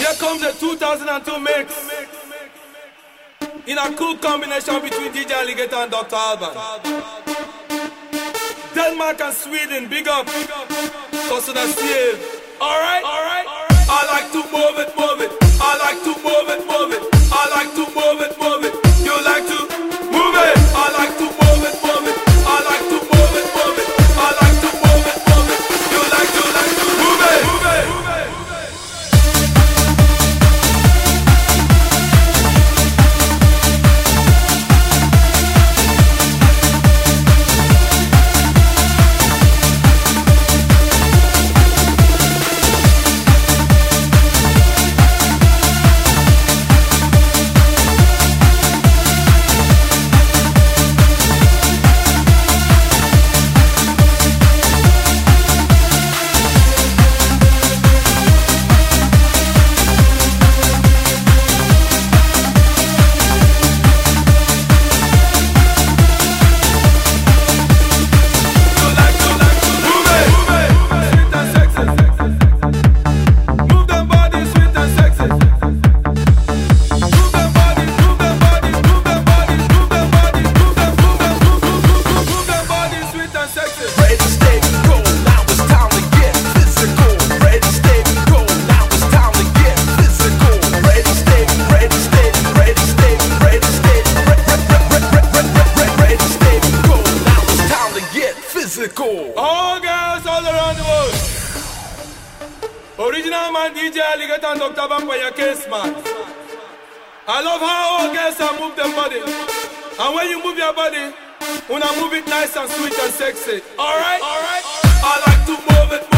Here comes the 2002 mix. In a cool combination between DJ Alligator and Dr. Alban. Denmark and Sweden, big up. Cousin Steve. Alright, alright. I like to move it, move it. I like to move it, move it. I like to move it, move it. You like to move it. I like to move it, move it. I like to move it, move it. I like to move it, move it. You like to move it, move it, move it. All girls all around the world. Original man DJ Alligator and Dr. Alban for your case, man. I love how all girls are move their body. And when you move your body, wanna move it nice and sweet and sexy. Alright? Alright? I like to move it.